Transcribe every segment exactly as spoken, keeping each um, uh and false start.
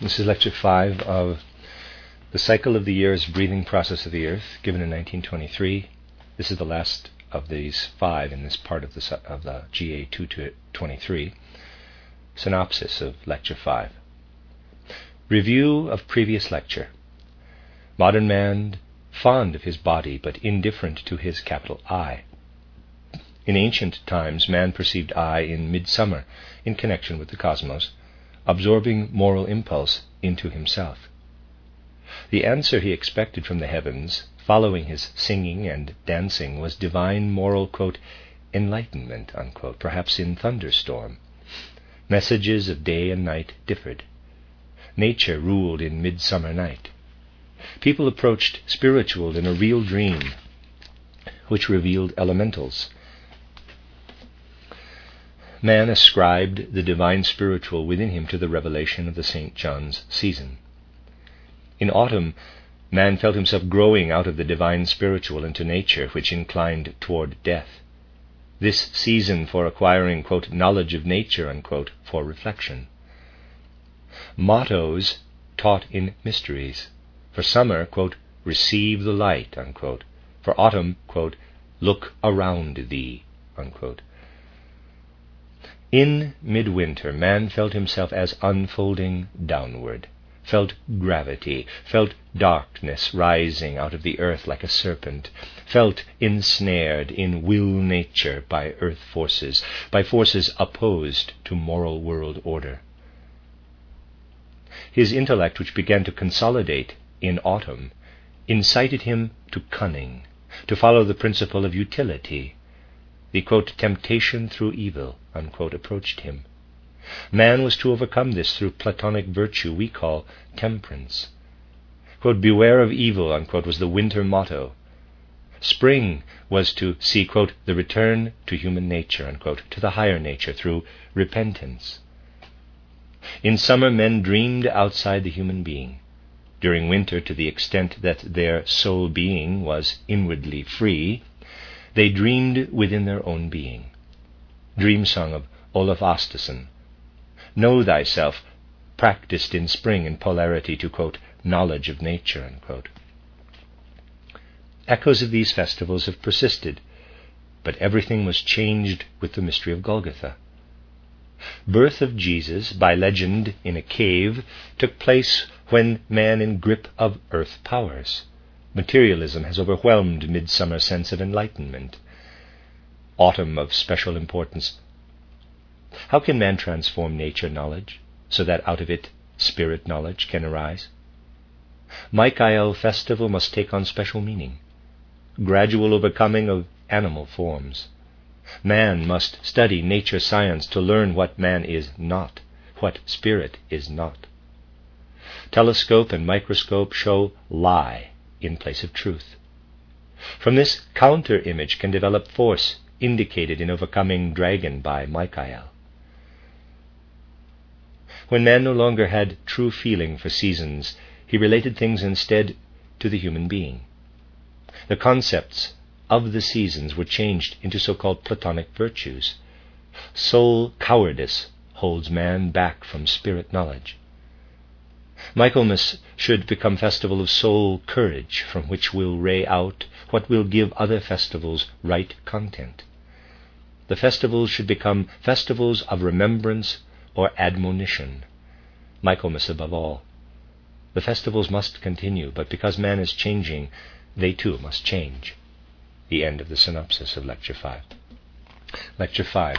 This is lecture five of The Cycle of the Years, Breathing Process of the Earth, given in nineteen twenty-three. This is the last of these five in this part of the, of the G A two twenty-three. Synopsis of lecture five. Review of previous lecture. Modern man, fond of his body, but indifferent to his capital I. In ancient times, man perceived I in midsummer, in connection with the cosmos, absorbing moral impulse into himself. The answer he expected from the heavens, following his singing and dancing, was divine moral, quote, enlightenment, unquote, perhaps in thunderstorm. Messages of day and night differed. Nature ruled in midsummer night. People approached spiritual in a real dream, which revealed elementals. Man ascribed the divine spiritual within him to the revelation of the Saint John's season. In autumn, man felt himself growing out of the divine spiritual into nature, which inclined toward death. This season for acquiring, quote, knowledge of nature, unquote, for reflection. Mottos taught in mysteries. For summer, quote, receive the light, unquote. For autumn, quote, look around thee, unquote. In midwinter, man felt himself as unfolding downward, felt gravity, felt darkness rising out of the earth like a serpent, felt ensnared in will nature by earth forces, by forces opposed to moral world order. His intellect, which began to consolidate in autumn, incited him to cunning, to follow the principle of utility. The, quote, temptation through evil, unquote, approached him. Man was to overcome this through Platonic virtue we call temperance. Quote, beware of evil, unquote, was the winter motto. Spring was to see, quote, the return to human nature, unquote, to the higher nature through repentance. In summer, men dreamed outside the human being. During winter, to the extent that their soul being was inwardly free, they dreamed within their own being. Dream song of Olaf Åsteson. Know thyself, practiced in spring in polarity to, quote, knowledge of nature, unquote. Echoes of these festivals have persisted, but everything was changed with the mystery of Golgotha. Birth of Jesus, by legend in a cave, took place when man in grip of earth powers. Materialism has overwhelmed midsummer sense of enlightenment. Autumn of special importance. How can man transform nature knowledge so that out of it spirit knowledge can arise? Michael festival must take on special meaning. Gradual overcoming of animal forms. Man must study nature science to learn what man is not, what spirit is not. Telescope and microscope show lie in place of truth. From this counter-image can develop force indicated in overcoming dragon by Michael. When man no longer had true feeling for seasons, he related things instead to the human being. The concepts of the seasons were changed into so-called Platonic virtues. Soul cowardice holds man back from spirit knowledge. Michaelmas should become festival of soul courage, from which will ray out what will give other festivals right content. The festivals should become festivals of remembrance or admonition. Michaelmas above all. The festivals must continue, but because man is changing, they too must change. The end of the synopsis of Lecture five. Lecture five.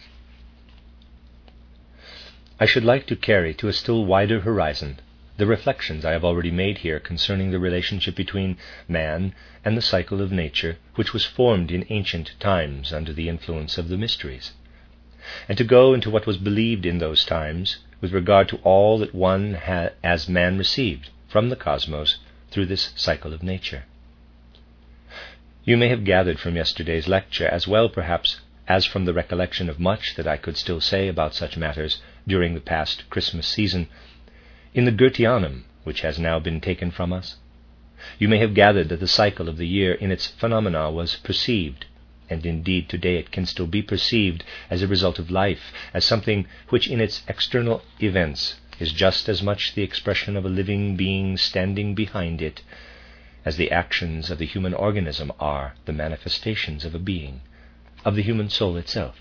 I should like to carry to a still wider horizon the reflections I have already made here concerning the relationship between man and the cycle of nature, which was formed in ancient times under the influence of the mysteries, and to go into what was believed in those times with regard to all that one ha- as man received from the cosmos through this cycle of nature. You may have gathered from yesterday's lecture, as well perhaps as from the recollection of much that I could still say about such matters during the past Christmas season, in the Goetheanum, which has now been taken from us, you may have gathered that the cycle of the year in its phenomena was perceived, and indeed today it can still be perceived as a result of life, as something which in its external events is just as much the expression of a living being standing behind it as the actions of the human organism are the manifestations of a being, of the human soul itself.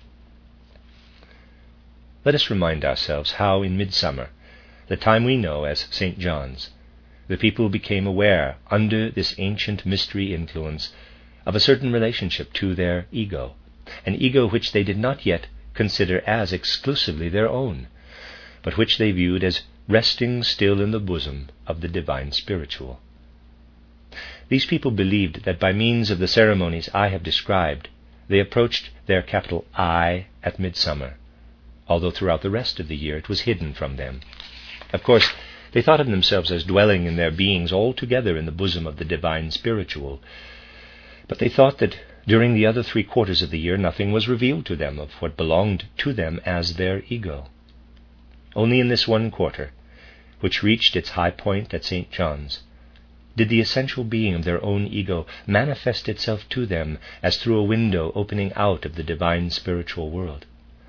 Let us remind ourselves how in midsummer, the time we know as Saint John's, the people became aware, under this ancient mystery influence, of a certain relationship to their ego, an ego which they did not yet consider as exclusively their own, but which they viewed as resting still in the bosom of the divine spiritual. These people believed that by means of the ceremonies I have described, they approached their capital I at midsummer, although throughout the rest of the year it was hidden from them. Of course, they thought of themselves as dwelling in their beings altogether in the bosom of the divine spiritual, but they thought that during the other three quarters of the year nothing was revealed to them of what belonged to them as their ego. Only in this one quarter, which reached its high point at Saint John's, did the essential being of their own ego manifest itself to them as through a window opening out of the divine spiritual world.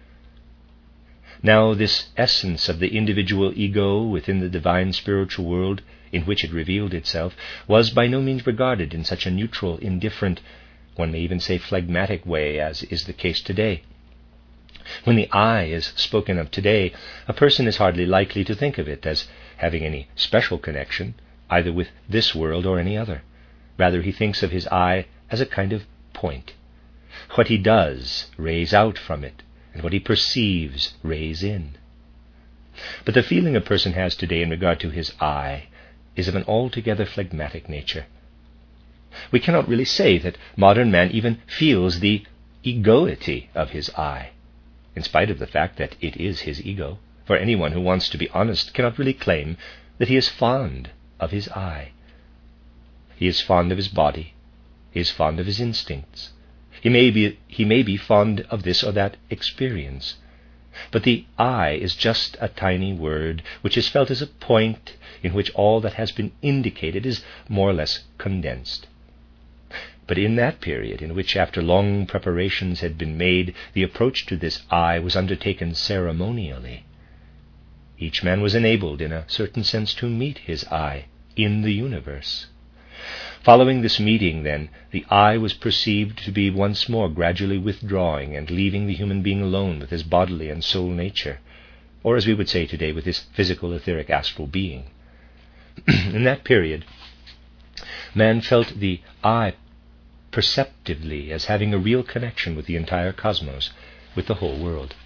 Now this essence of the individual ego within the divine spiritual world in which it revealed itself was by no means regarded in such a neutral, indifferent, one may even say phlegmatic way as is the case today. When the I is spoken of today, a person is hardly likely to think of it as having any special connection either with this world or any other. Rather, he thinks of his I as a kind of point. What he does rays out from it, and what he perceives rays in. But the feeling a person has today in regard to his I is of an altogether phlegmatic nature. We cannot really say that modern man even feels the egoity of his I, in spite of the fact that it is his ego, for anyone who wants to be honest cannot really claim that he is fond of his I. He is fond of his body, he is fond of his instincts, he may be, he may be fond of this or that experience, but the I is just a tiny word which is felt as a point in which all that has been indicated is more or less condensed. But in that period in which, after long preparations had been made, the approach to this I was undertaken ceremonially, each man was enabled in a certain sense to meet his I in the universe. Following this meeting, then, the I was perceived to be once more gradually withdrawing and leaving the human being alone with his bodily and soul nature, or as we would say today, with his physical, etheric, astral being. In that period, man felt the I perceptively as having a real connection with the entire cosmos, with the whole world.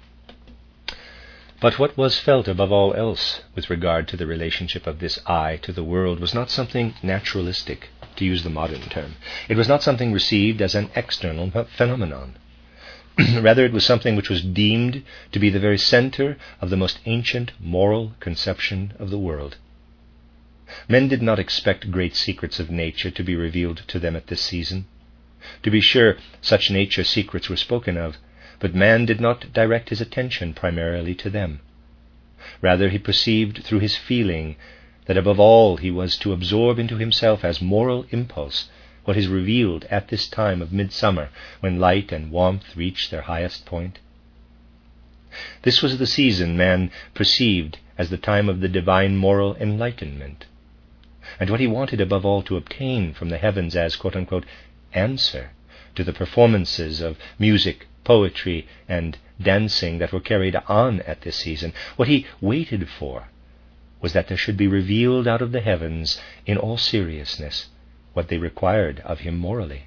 But what was felt above all else with regard to the relationship of this I to the world was not something naturalistic, to use the modern term. It was not something received as an external phenomenon. Rather, it was something which was deemed to be the very center of the most ancient moral conception of the world. Men did not expect great secrets of nature to be revealed to them at this season. To be sure, such nature secrets were spoken of, but man did not direct his attention primarily to them. Rather, he perceived through his feeling that above all he was to absorb into himself as moral impulse what is revealed at this time of midsummer, when light and warmth reach their highest point. This was the season man perceived as the time of the divine moral enlightenment, and what he wanted above all to obtain from the heavens as quote-unquote answer to the performances of music, poetry, and dancing that were carried on at this season, what he waited for was that there should be revealed out of the heavens in all seriousness what they required of him morally.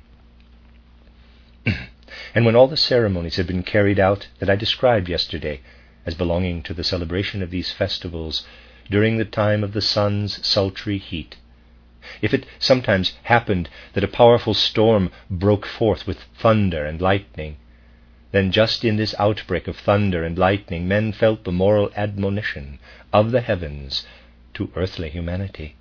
And when all the ceremonies had been carried out that I described yesterday as belonging to the celebration of these festivals during the time of the sun's sultry heat, if it sometimes happened that a powerful storm broke forth with thunder and lightning, then just in this outbreak of thunder and lightning men felt the moral admonition of the heavens to earthly humanity.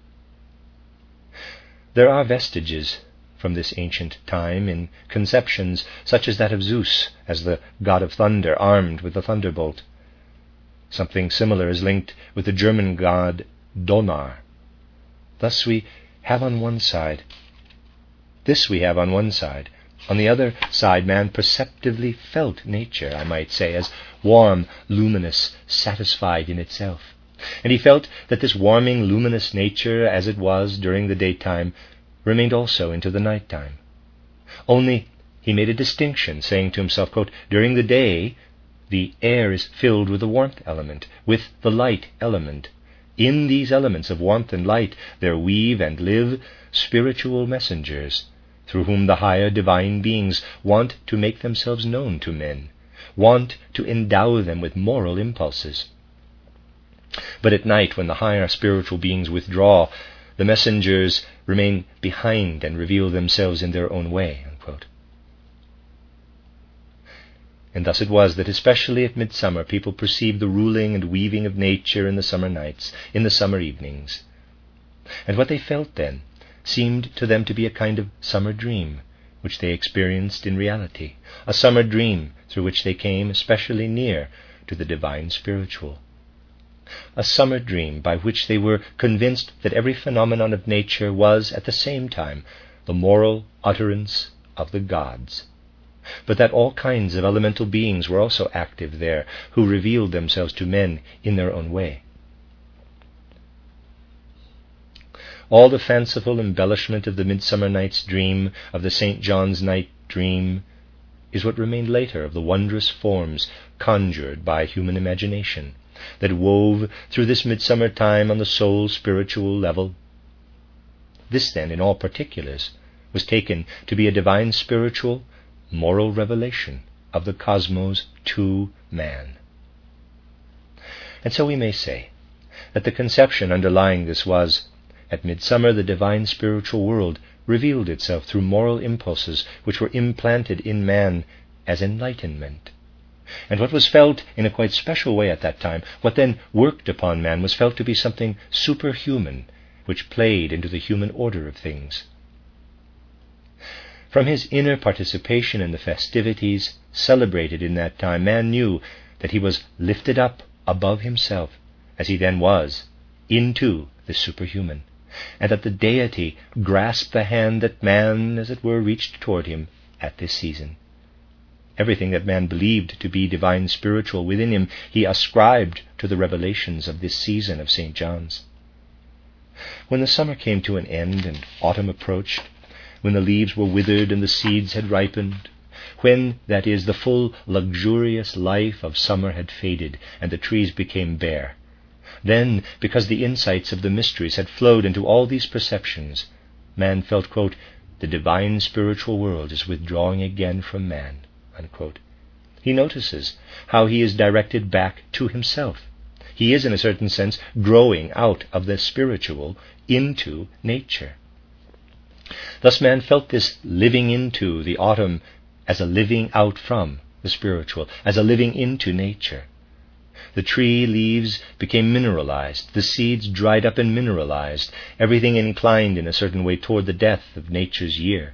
There are vestiges from this ancient time in conceptions such as that of Zeus as the god of thunder armed with a thunderbolt. Something similar is linked with the German god Donar. Thus we have on one side, this we have on one side, On the other side, man perceptively felt nature, I might say, as warm, luminous, satisfied in itself. And he felt that this warming, luminous nature, as it was during the daytime, remained also into the nighttime. Only he made a distinction, saying to himself, quote, during the day, the air is filled with the warmth element, with the light element. In these elements of warmth and light there weave and live spiritual messengers, through whom the higher divine beings want to make themselves known to men, want to endow them with moral impulses. But at night, when the higher spiritual beings withdraw, the messengers remain behind and reveal themselves in their own way. Unquote. And thus it was that especially at midsummer people perceived the ruling and weaving of nature in the summer nights, in the summer evenings. And what they felt then seemed to them to be a kind of summer dream, which they experienced in reality, a summer dream through which they came especially near to the divine spiritual. A summer dream by which they were convinced that every phenomenon of nature was at the same time the moral utterance of the gods, but that all kinds of elemental beings were also active there, who revealed themselves to men in their own way. All the fanciful embellishment of the Midsummer Night's Dream, of the Saint John's Night Dream, is what remained later of the wondrous forms conjured by human imagination, that wove through this midsummer time on the soul spiritual level. This then, in all particulars, was taken to be a divine spiritual moral revelation of the cosmos to man. And so we may say that the conception underlying this was, at midsummer the divine spiritual world revealed itself through moral impulses which were implanted in man as enlightenment. And what was felt in a quite special way at that time, what then worked upon man, was felt to be something superhuman, which played into the human order of things. From his inner participation in the festivities celebrated in that time, man knew that he was lifted up above himself, as he then was, into the superhuman, and that the deity grasped the hand that man, as it were, reached toward him at this season. Everything that man believed to be divine spiritual within him, he ascribed to the revelations of this season of Saint John's. When the summer came to an end and autumn approached, when the leaves were withered and the seeds had ripened, when, that is, the full luxurious life of summer had faded and the trees became bare, then, because the insights of the mysteries had flowed into all these perceptions, man felt, quote, the divine spiritual world is withdrawing again from man, unquote. He notices how he is directed back to himself. He is, in a certain sense, growing out of the spiritual into nature. Thus man felt this living into the autumn as a living out from the spiritual, as a living into nature. The tree leaves became mineralized, the seeds dried up and mineralized, everything inclined in a certain way toward the death of nature's year.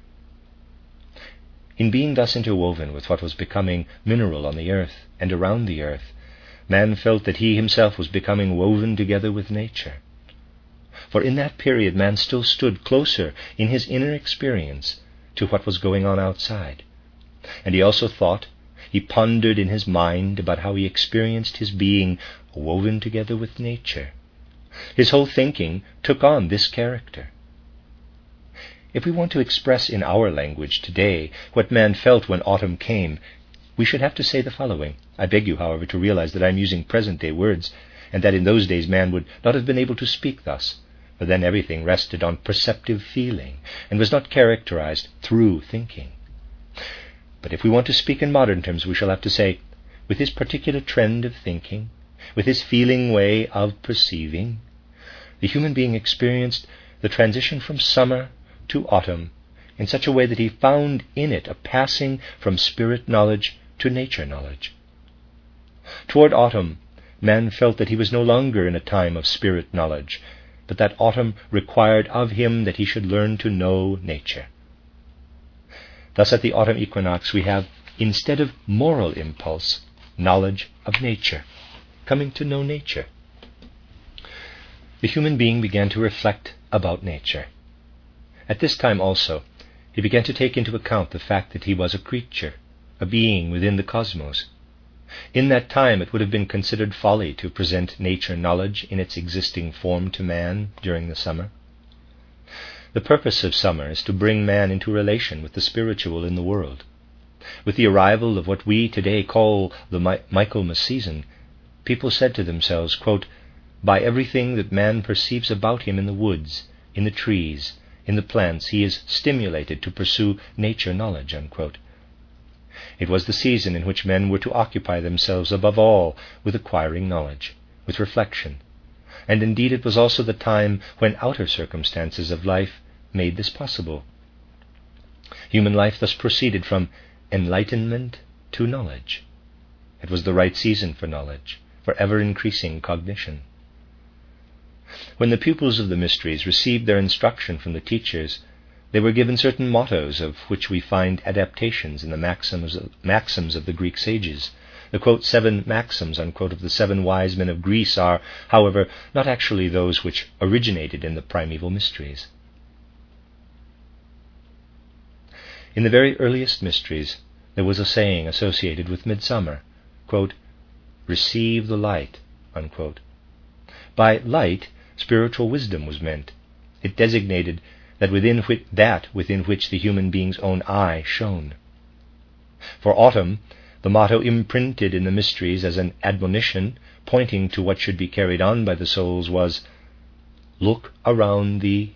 In being thus interwoven with what was becoming mineral on the earth and around the earth, man felt that he himself was becoming woven together with nature. For in that period man still stood closer in his inner experience to what was going on outside. And he also thought, he pondered in his mind about how he experienced his being woven together with nature. His whole thinking took on this character. If we want to express in our language today what man felt when autumn came, we should have to say the following. I beg you, however, to realize that I am using present-day words, and that in those days man would not have been able to speak thus, for then everything rested on perceptive feeling, and was not characterized through thinking. But if we want to speak in modern terms, we shall have to say, with his particular trend of thinking, with his feeling way of perceiving, the human being experienced the transition from summer to autumn in such a way that he found in it a passing from spirit knowledge to nature knowledge. Toward autumn, man felt that he was no longer in a time of spirit knowledge, but that autumn required of him that he should learn to know nature. Thus at the autumn equinox we have, instead of moral impulse, knowledge of nature, coming to know nature. The human being began to reflect about nature. At this time also, he began to take into account the fact that he was a creature, a being within the cosmos. In that time it would have been considered folly to present nature knowledge in its existing form to man during the summer. The purpose of summer is to bring man into relation with the spiritual in the world. With the arrival of what we today call the Mi- Michaelmas season, people said to themselves, quote, "By everything that man perceives about him in the woods, in the trees, in the plants, he is stimulated to pursue nature knowledge," unquote. It was the season in which men were to occupy themselves above all with acquiring knowledge, with reflection, and indeed it was also the time when outer circumstances of life made this possible. Human life thus proceeded from enlightenment to knowledge. It was the right season for knowledge, for ever-increasing cognition. When the pupils of the mysteries received their instruction from the teachers, they were given certain mottos of which we find adaptations in the maxims of, maxims of the Greek sages. The, quote, seven maxims, unquote, of the seven wise men of Greece are, however, not actually those which originated in the primeval mysteries. In the very earliest mysteries, there was a saying associated with midsummer, quote, "Receive the light," unquote. By light, spiritual wisdom was meant. It designated that within which, that within which the human being's own eye shone. For autumn, the motto imprinted in the mysteries as an admonition pointing to what should be carried on by the souls was, "Look around thee."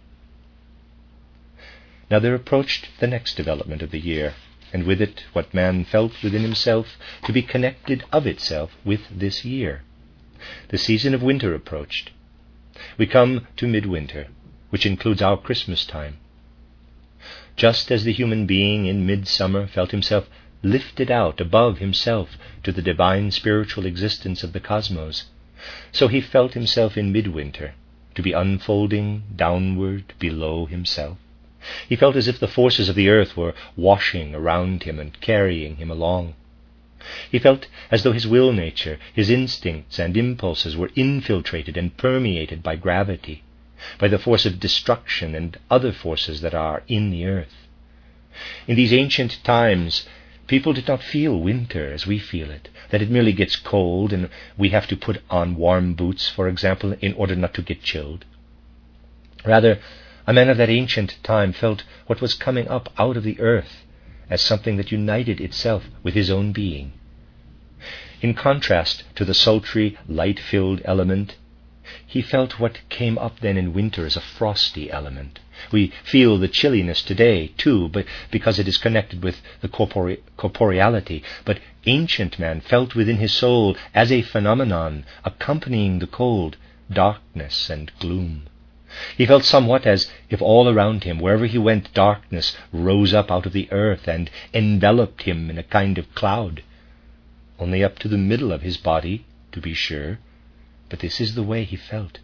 Now there approached the next development of the year, and with it what man felt within himself to be connected of itself with this year. The season of winter approached. We come to midwinter, which includes our Christmas time. Just as the human being in midsummer felt himself lifted out above himself to the divine spiritual existence of the cosmos, so he felt himself in midwinter to be unfolding downward below himself. He felt as if the forces of the earth were washing around him and carrying him along. He felt as though his will nature, his instincts and impulses were infiltrated and permeated by gravity, by the force of destruction and other forces that are in the earth. In these ancient times, people did not feel winter as we feel it, that it merely gets cold and we have to put on warm boots, for example, in order not to get chilled. Rather, a man of that ancient time felt what was coming up out of the earth as something that united itself with his own being. In contrast to the sultry, light-filled element, he felt what came up then in winter as a frosty element. We feel the chilliness today, too, but because it is connected with the corpore- corporeality. But ancient man felt within his soul, as a phenomenon accompanying the cold, darkness and gloom. He felt somewhat as if all around him, wherever he went, darkness rose up out of the earth and enveloped him in a kind of cloud. Only up to the middle of his body, to be sure, but this is the way he felt.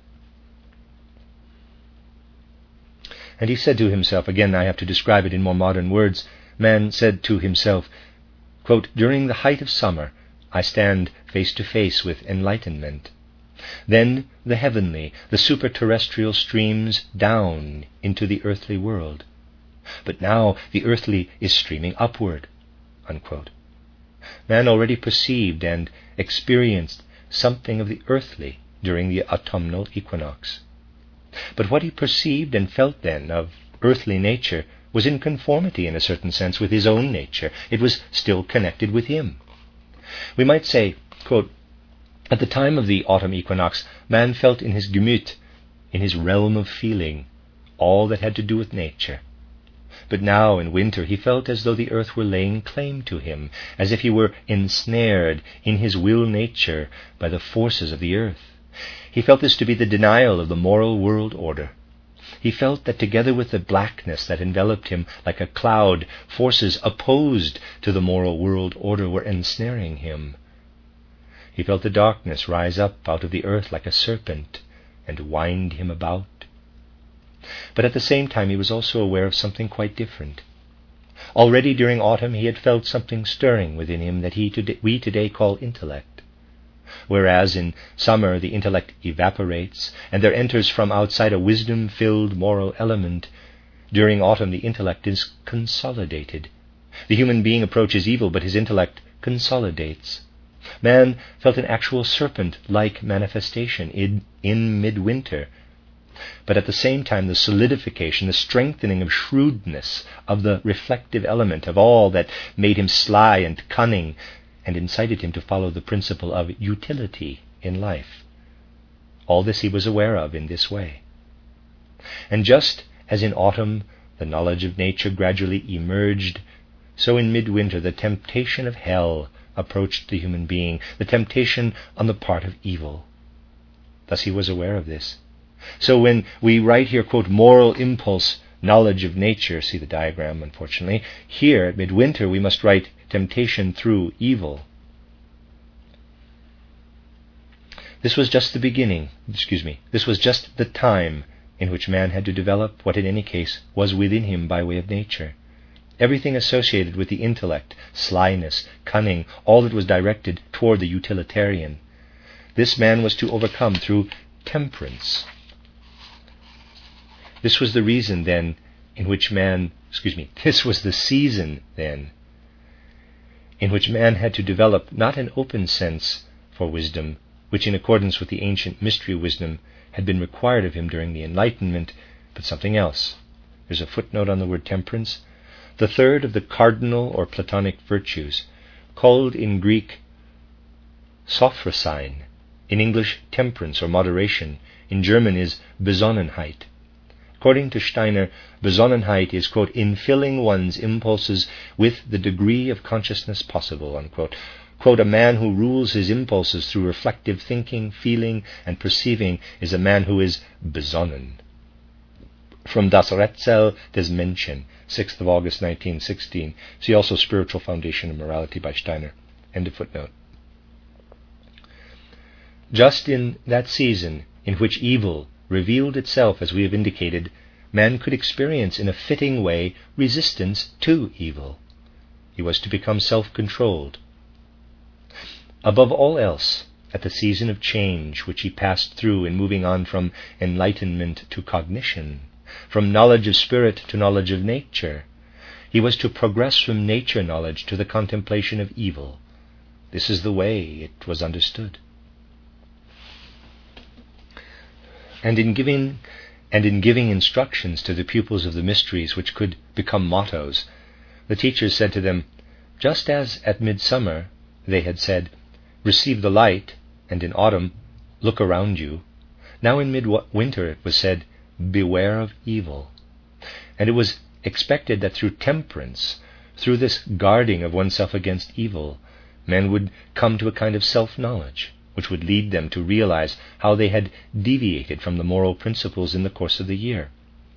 And he said to himself, again I have to describe it in more modern words, man said to himself, quote, "During the height of summer, I stand face to face with enlightenment. Then the heavenly, the superterrestrial streams down into the earthly world. But now the earthly is streaming upward," unquote. Man already perceived and experienced something of the earthly during the autumnal equinox. But what he perceived and felt then of earthly nature was in conformity in a certain sense with his own nature. It was still connected with him. We might say, quote, "At the time of the autumn equinox, man felt in his Gemüt, in his realm of feeling, all that had to do with nature. But now in winter he felt as though the earth were laying claim to him, as if he were ensnared in his will nature by the forces of the earth. He felt this to be the denial of the moral world order. He felt that together with the blackness that enveloped him like a cloud, forces opposed to the moral world order were ensnaring him. He felt the darkness rise up out of the earth like a serpent and wind him about. But at the same time he was also aware of something quite different. Already during autumn he had felt something stirring within him that he today, we today call intellect. Whereas in summer the intellect evaporates and there enters from outside a wisdom-filled moral element, During autumn, the intellect is consolidated. The human being approaches evil, but his intellect consolidates. Man felt an actual serpent-like manifestation in, in midwinter, but at the same time the solidification, the strengthening of shrewdness, of the reflective element, of all that made him sly and cunning and incited him to follow the principle of utility in life. All this he was aware of in this way. And just as in autumn the knowledge of nature gradually emerged, so in midwinter the temptation of hell approached the human being, the temptation on the part of evil. Thus he was aware of this. So when we write here, quote, moral impulse, knowledge of nature, see the diagram, unfortunately, here at midwinter we must write temptation through evil. This was just the beginning, excuse me, this was just the time in which man had to develop what in any case was within him by way of nature. Everything associated with the intellect, slyness, cunning, all that was directed toward the utilitarian. This man was to overcome through temperance. This was the reason then in which man, excuse me, this was the season then in which man had to develop not an open sense for wisdom, which in accordance with the ancient mystery wisdom had been required of him during the Enlightenment, but something else. There's a footnote on the word temperance. The third of the cardinal or Platonic virtues, called in Greek Sophrosyne, in English temperance or moderation, in German is Besonnenheit. According to Steiner, Besonnenheit is, quote, in filling one's impulses with the degree of consciousness possible, unquote. Quote, a man who rules his impulses through reflective thinking, feeling, and perceiving is a man who is besonnen. From Das Rätsel des Menschen, sixth of August nineteen sixteen. See also Spiritual Foundation of Morality by Steiner. End of footnote. Just in that season in which evil revealed itself, as we have indicated, man could experience in a fitting way resistance to evil. He was to become self-controlled. Above all else, at the season of change which he passed through in moving on from enlightenment to cognition, from knowledge of spirit to knowledge of nature, he was to progress from nature knowledge to the contemplation of evil. This is the way it was understood. And in giving and in giving instructions to the pupils of the mysteries which could become mottos, the teachers said to them, just as at midsummer they had said, receive the light, and in autumn, look around you, now in midwinter it was said, beware of evil. And it was expected that through temperance, through this guarding of oneself against evil, men would come to a kind of self-knowledge, which would lead them to realize how they had deviated from the moral principles in the course of the year.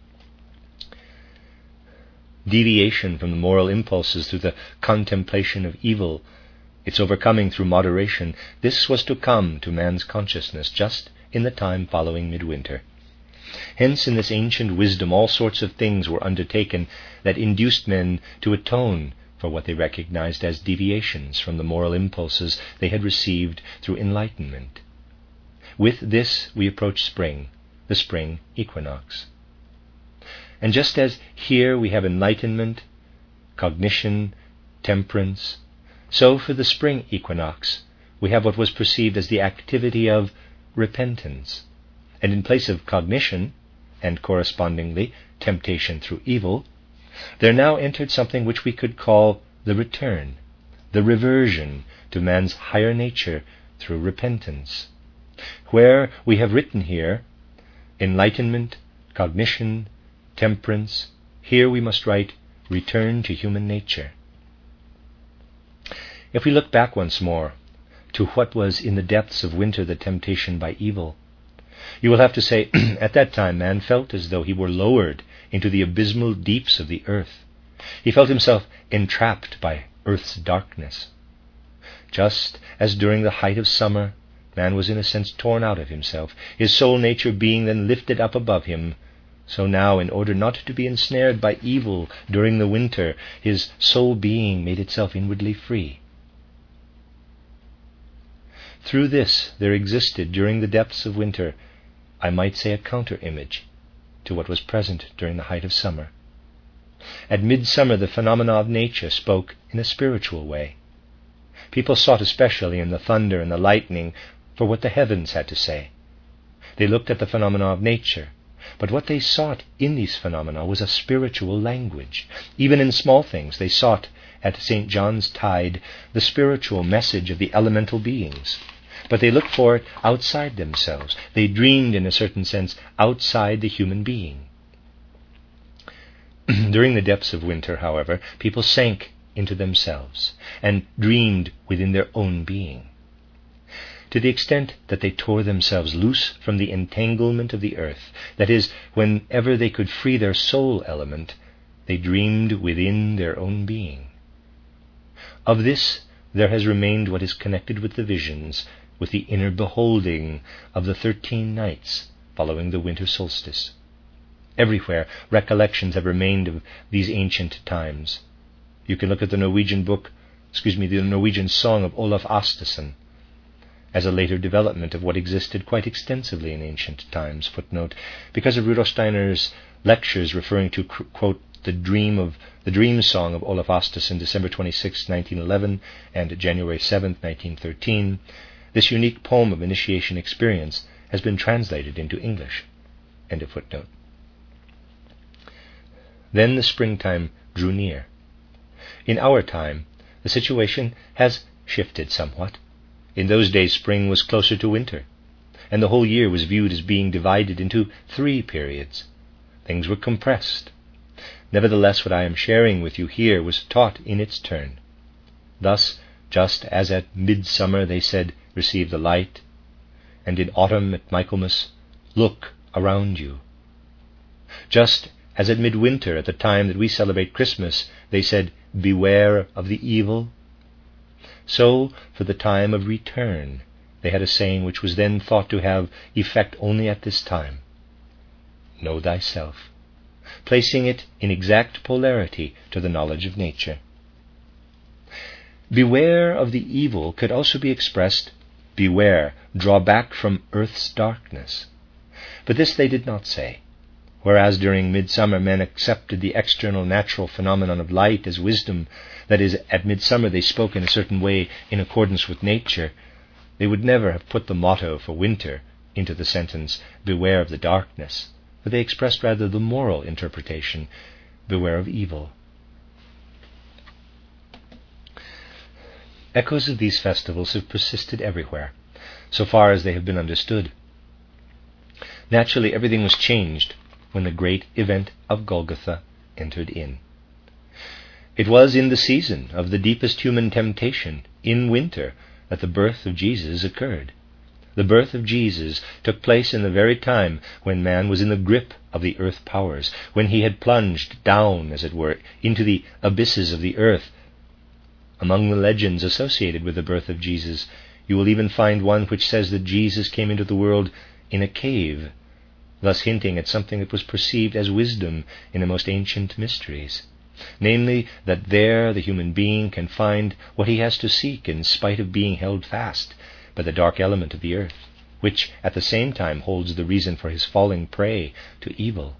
Deviation from the moral impulses through the contemplation of evil, its overcoming through moderation, this was to come to man's consciousness just in the time following midwinter. Hence, in this ancient wisdom, all sorts of things were undertaken that induced men to atone for what they recognized as deviations from the moral impulses they had received through enlightenment. With this we approach spring, the spring equinox. And just as here we have enlightenment, cognition, temperance, so for the spring equinox we have what was perceived as the activity of repentance. And in place of cognition, and correspondingly temptation through evil, there now entered something which we could call the return, the reversion to man's higher nature through repentance. Where we have written here, enlightenment, cognition, temperance, here we must write return to human nature. If we look back once more to what was in the depths of winter the temptation by evil, you will have to say, at that time man felt as though he were lowered into the abysmal deeps of the earth. He felt himself entrapped by earth's darkness. Just as during the height of summer, man was in a sense torn out of himself, his soul nature being then lifted up above him, so now, in order not to be ensnared by evil during the winter, his soul being made itself inwardly free. Through this there existed during the depths of winter, I might say, a counter-image to what was present during the height of summer. At midsummer, the phenomena of nature spoke in a spiritual way. People sought especially in the thunder and the lightning for what the heavens had to say. They looked at the phenomena of nature, but what they sought in these phenomena was a spiritual language. Even in small things, they sought at Saint John's Tide the spiritual message of the elemental beings. But they looked for it outside themselves. They dreamed, in a certain sense, outside the human being. During the depths of winter, however, people sank into themselves and dreamed within their own being. To the extent that they tore themselves loose from the entanglement of the earth, that is, whenever they could free their soul element, they dreamed within their own being. Of this there has remained what is connected with the visions, with the inner beholding of the thirteen nights following the winter solstice. Everywhere recollections have remained of these ancient times. You can look at the Norwegian book, excuse me, the Norwegian song of Olaf Astason, as a later development of what existed quite extensively in ancient times. Footnote, because of Rudolf Steiner's lectures referring to, quote, the dream of the dream song of Olaf Astason, December twenty-sixth, nineteen eleven, and January seventh, nineteen thirteen, this unique poem of initiation experience has been translated into English. End of footnote. Then the springtime drew near. In our time, the situation has shifted somewhat. In those days, spring was closer to winter, and the whole year was viewed as being divided into three periods. Things were compressed. Nevertheless, what I am sharing with you here was taught in its turn. Thus, just as at midsummer they said, receive the light, and in autumn at Michaelmas, look around you. Just as at midwinter, at the time that we celebrate Christmas, they said, beware of the evil, so for the time of return they had a saying which was then thought to have effect only at this time. Know thyself, placing it in exact polarity to the knowledge of nature. Beware of the evil could also be expressed, beware, draw back from earth's darkness. But this they did not say. Whereas during midsummer men accepted the external natural phenomenon of light as wisdom, that is, at midsummer they spoke in a certain way in accordance with nature, they would never have put the motto for winter into the sentence, beware of the darkness, but they expressed rather the moral interpretation, beware of evil. Echoes of these festivals have persisted everywhere, so far as they have been understood. Naturally, everything was changed when the great event of Golgotha entered in. It was in the season of the deepest human temptation, in winter, that the birth of Jesus occurred. The birth of Jesus took place in the very time when man was in the grip of the earth powers, when he had plunged down, as it were, into the abysses of the earth. Among the legends associated with the birth of Jesus, you will even find one which says that Jesus came into the world in a cave, thus hinting at something that was perceived as wisdom in the most ancient mysteries, namely, that there the human being can find what he has to seek in spite of being held fast by the dark element of the earth, which at the same time holds the reason for his falling prey to evil.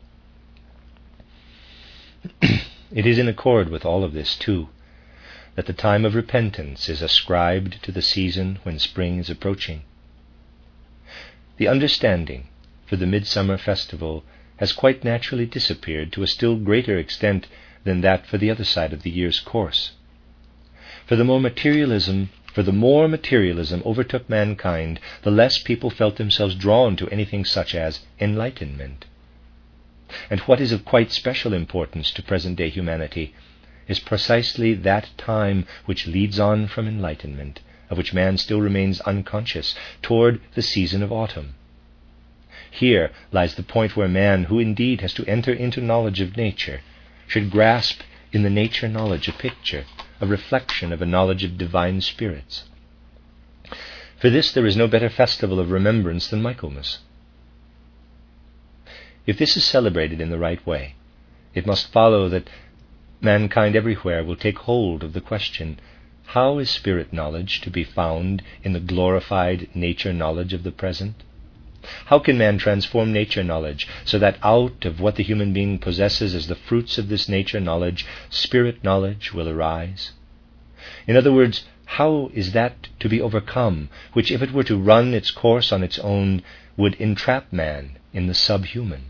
It is in accord with all of this, too, that the time of repentance is ascribed to the season when spring is approaching. The understanding for the midsummer festival has quite naturally disappeared to a still greater extent than that for the other side of the year's course. For the more materialism, for the more materialism overtook mankind, the less people felt themselves drawn to anything such as enlightenment. And what is of quite special importance to present-day humanity is precisely that time which leads on from enlightenment, of which man still remains unconscious, toward the season of autumn. Here lies the point where man, who indeed has to enter into knowledge of nature, should grasp in the nature knowledge a picture, a reflection of a knowledge of divine spirits. For this there is no better festival of remembrance than Michaelmas. If this is celebrated in the right way, it must follow that mankind everywhere will take hold of the question, how is spirit knowledge to be found in the glorified nature knowledge of the present? How can man transform nature knowledge so that out of what the human being possesses as the fruits of this nature knowledge, spirit knowledge will arise? In other words, how is that to be overcome, which if it were to run its course on its own, would entrap man in the subhuman?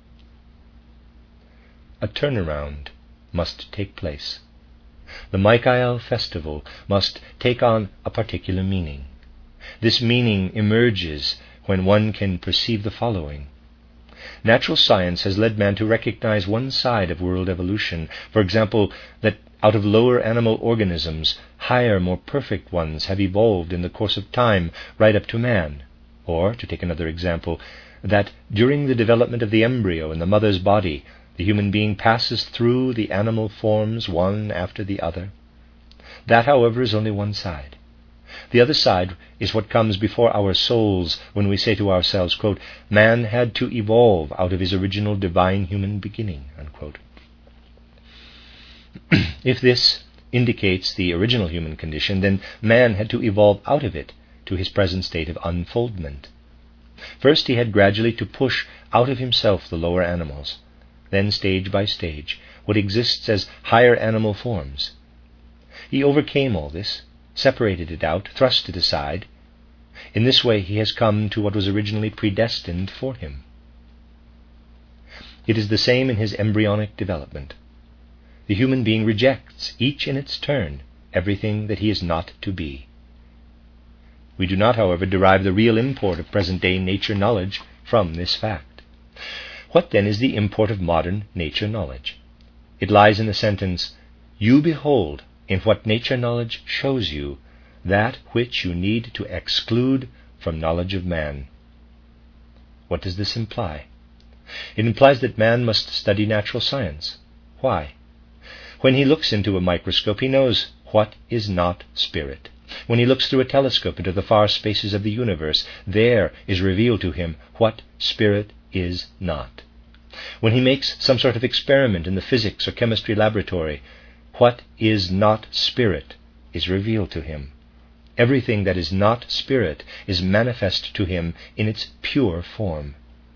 A turnaround must take place. The Michael festival must take on a particular meaning. This meaning emerges when one can perceive the following. Natural science has led man to recognize one side of world evolution. For example, that out of lower animal organisms, higher, more perfect ones have evolved in the course of time right up to man. Or, to take another example, that during the development of the embryo in the mother's body, the human being passes through the animal forms one after the other. That, however, is only one side. The other side is what comes before our souls when we say to ourselves, quote, man had to evolve out of his original divine human beginning, unquote. If this indicates the original human condition, then man had to evolve out of it to his present state of unfoldment. First he had gradually to push out of himself the lower animals, then stage by stage what exists as higher animal forms. He overcame all this, separated it out, thrust it aside. In this way he has come to what was originally predestined for him. It is the same in his embryonic development. The human being rejects, each in its turn, everything that he is not to be. We do not, however, derive the real import of present-day nature knowledge from this fact. What then is the import of modern nature knowledge? It lies in the sentence, you behold in what nature knowledge shows you that which you need to exclude from knowledge of man. What does this imply? It implies that man must study natural science. Why? When he looks into a microscope, he knows what is not spirit. When he looks through a telescope into the far spaces of the universe, there is revealed to him what spirit is not. When he makes some sort of experiment in the physics or chemistry laboratory, what is not spirit is revealed to him. Everything that is not spirit is manifest to him in its pure form.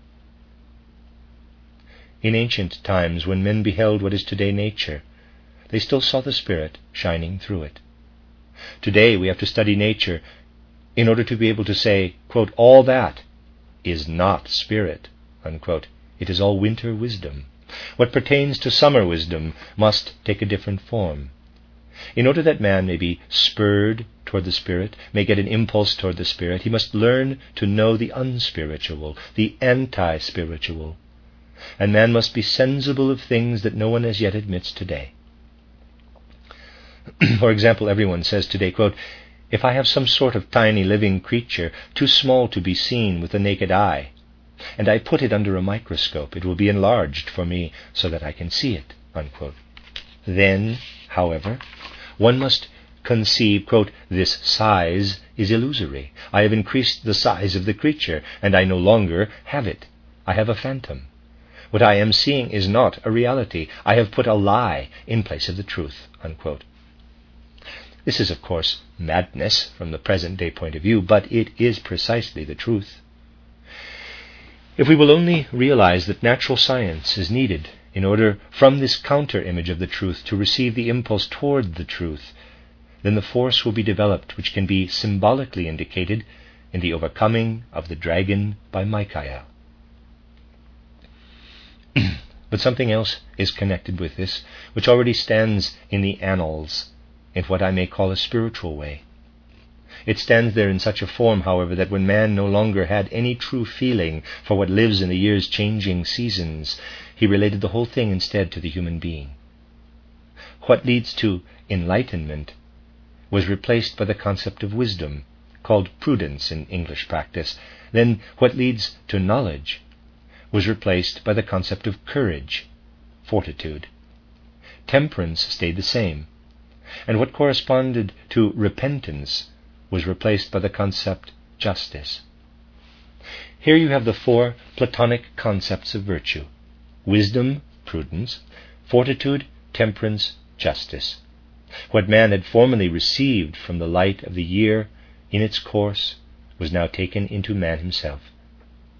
In ancient times, when men beheld what is today nature, they still saw the spirit shining through it. Today we have to study nature in order to be able to say, quote, all that is not spirit, unquote. It is all winter wisdom. What pertains to summer wisdom must take a different form. In order that man may be spurred toward the spirit, may get an impulse toward the spirit, he must learn to know the unspiritual, the anti-spiritual. And man must be sensible of things that no one as yet admits today. For example, everyone says today, quote, if I have some sort of tiny living creature too small to be seen with the naked eye, and I put it under a microscope, it will be enlarged for me so that I can see it, unquote. Then, however, one must conceive, quote, this size is illusory. I have increased the size of the creature, and I no longer have it. I have a phantom. What I am seeing is not a reality. I have put a lie in place of the truth, unquote. This is, of course, madness from the present-day point of view, but it is precisely the truth. If we will only realize that natural science is needed in order from this counter-image of the truth to receive the impulse toward the truth, then the force will be developed which can be symbolically indicated in the overcoming of the dragon by Michael. But something else is connected with this, which already stands in the annals, in what I may call a spiritual way. It stands there in such a form, however, that when man no longer had any true feeling for what lives in the year's changing seasons, he related the whole thing instead to the human being. What leads to enlightenment was replaced by the concept of wisdom, called prudence in English practice. Then what leads to knowledge was replaced by the concept of courage, fortitude. Temperance stayed the same, and what corresponded to repentance was replaced by the concept justice. Here you have the four Platonic concepts of virtue: wisdom, prudence; fortitude, temperance, justice. What man had formerly received from the light of the year in its course was now taken into man himself.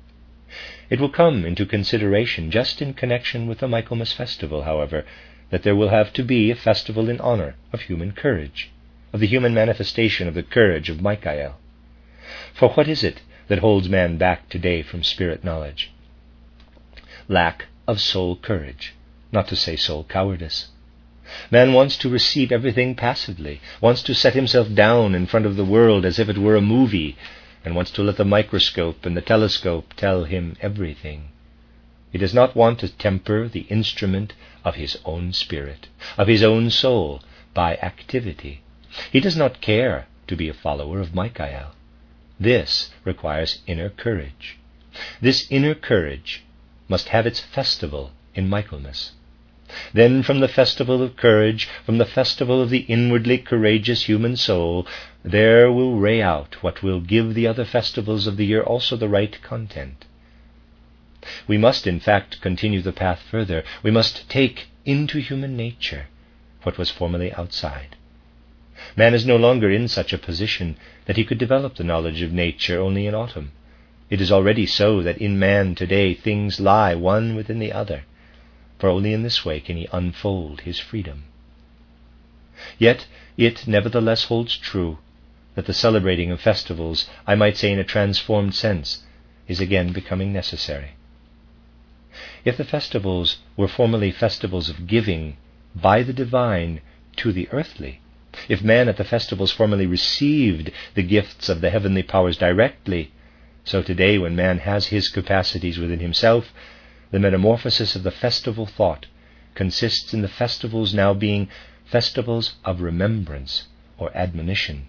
It will come into consideration just in connection with the Michaelmas festival, however, that there will have to be a festival in honor of human courage, of the human manifestation of the courage of Michael. For what is it that holds man back today from spirit knowledge? Lack of soul courage, not to say soul cowardice. Man wants to receive everything passively, wants to set himself down in front of the world as if it were a movie, and wants to let the microscope and the telescope tell him everything. He does not want to temper the instrument of his own spirit, of his own soul, by activity. He does not care to be a follower of Michael. This requires inner courage. This inner courage must have its festival in Michaelmas. Then from the festival of courage, from the festival of the inwardly courageous human soul, there will ray out what will give the other festivals of the year also the right content. We must, in fact, continue the path further. We must take into human nature what was formerly outside. Man is no longer in such a position that he could develop the knowledge of nature only in autumn. It is already so that in man today things lie one within the other, for only in this way can he unfold his freedom. Yet it nevertheless holds true that the celebrating of festivals, I might say in a transformed sense, is again becoming necessary. If the festivals were formerly festivals of giving by the divine to the earthly, if man at the festivals formerly received the gifts of the heavenly powers directly, so today when man has his capacities within himself, the metamorphosis of the festival thought consists in the festivals now being festivals of remembrance or admonition.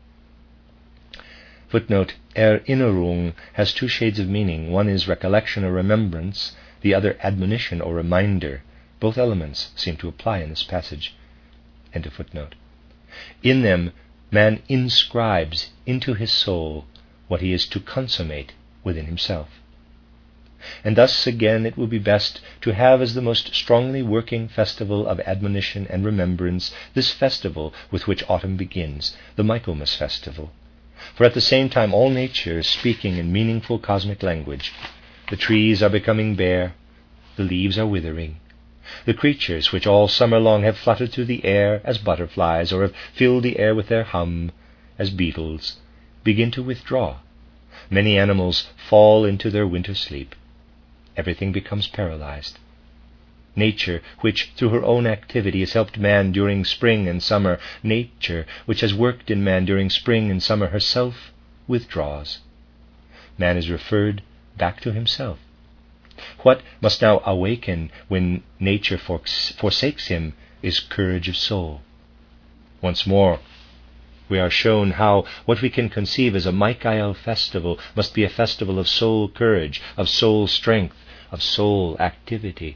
Footnote, Erinnerung has two shades of meaning. One is recollection or remembrance, the other admonition or reminder. Both elements seem to apply in this passage. End of footnote. In them, man inscribes into his soul what he is to consummate within himself. And thus again it will be best to have as the most strongly working festival of admonition and remembrance this festival with which autumn begins, the Michaelmas festival. For at the same time all nature is speaking in meaningful cosmic language. The trees are becoming bare, the leaves are withering. The creatures which all summer long have fluttered through the air as butterflies, or have filled the air with their hum as beetles, begin to withdraw. Many animals fall into their winter sleep. Everything becomes paralyzed. Nature, which through her own activity has helped man during spring and summer, nature, which has worked in man during spring and summer, herself withdraws. Man is referred back to himself. What must now awaken when nature forsakes him is courage of soul. Once more, we are shown how what we can conceive as a Michael festival must be a festival of soul courage, of soul strength, of soul activity.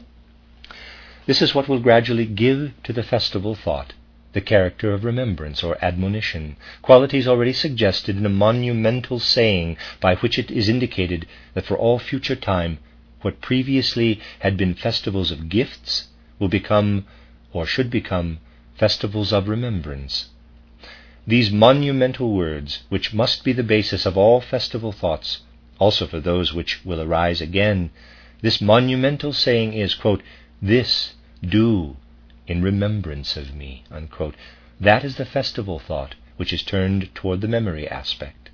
This is what will gradually give to the festival thought the character of remembrance or admonition, qualities already suggested in a monumental saying by which it is indicated that for all future time what previously had been festivals of gifts will become, or should become, festivals of remembrance. These monumental words, which must be the basis of all festival thoughts, also for those which will arise again, this monumental saying is, quote, "This do in remembrance of me," unquote. That is the festival thought which is turned toward the memory aspect.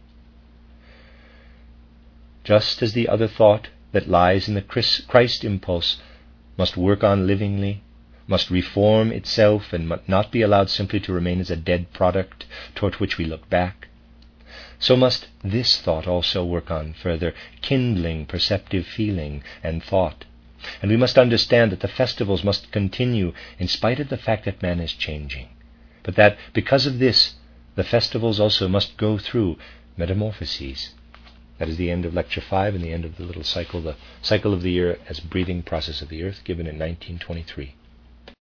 Just as the other thought that lies in the Christ impulse must work on livingly, must reform itself and must not be allowed simply to remain as a dead product toward which we look back, so must this thought also work on further, kindling perceptive feeling and thought. And we must understand that the festivals must continue in spite of the fact that man is changing, but that because of this, the festivals also must go through metamorphoses. That is the end of Lecture five and the end of the little cycle, the cycle of the year as breathing process of the earth, given in nineteen twenty-three.